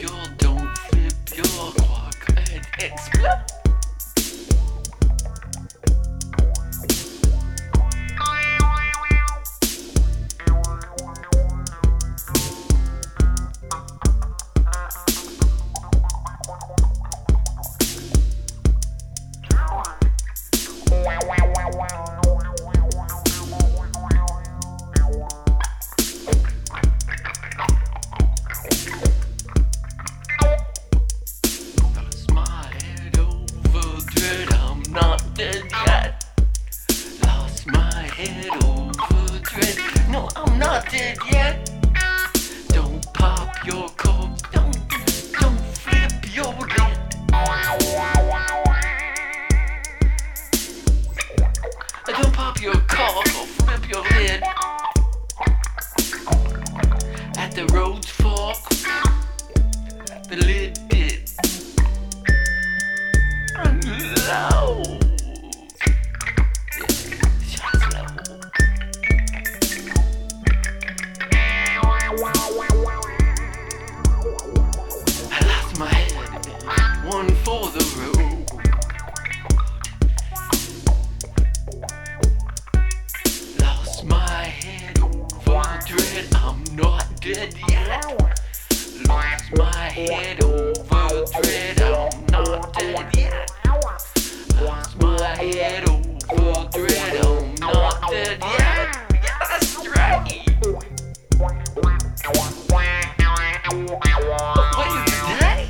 don't flip your rock and explode. Dead yet. Lost my head over dread. No, I'm not dead yet. Don't pop your cork. Don't flip your lid. Don't pop your cork or flip your lid. At the road's fork, the lid did. Low. One for the road. Lost my head over dread. I'm not dead yet. Lost my head over dread. I'm not dead yet. Lost my head over dread. I'm not dead yet. Yeah, that's right. What are you today?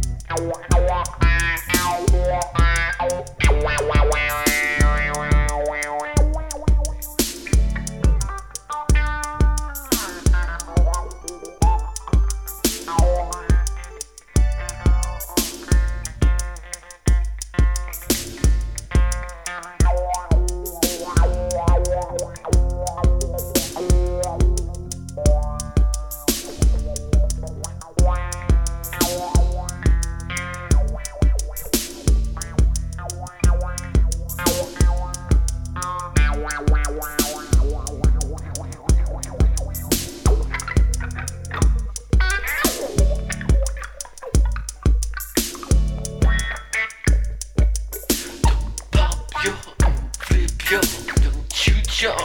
Don't shoot your.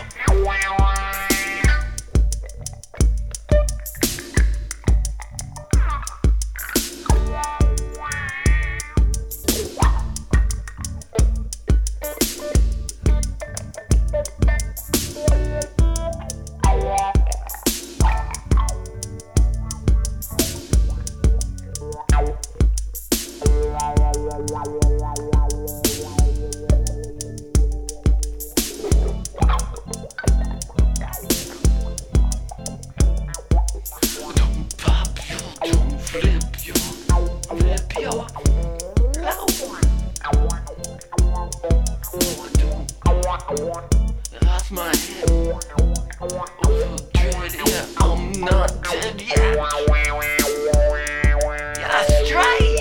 Lost my head over dread. Yeah, I'm not dead yet. Yeah, that's right.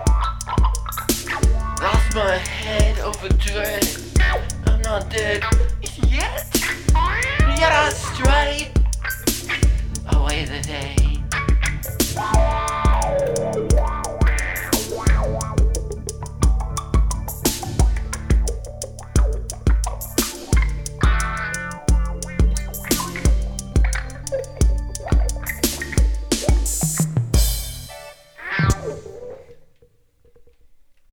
Lost my head over dread. I'm not dead.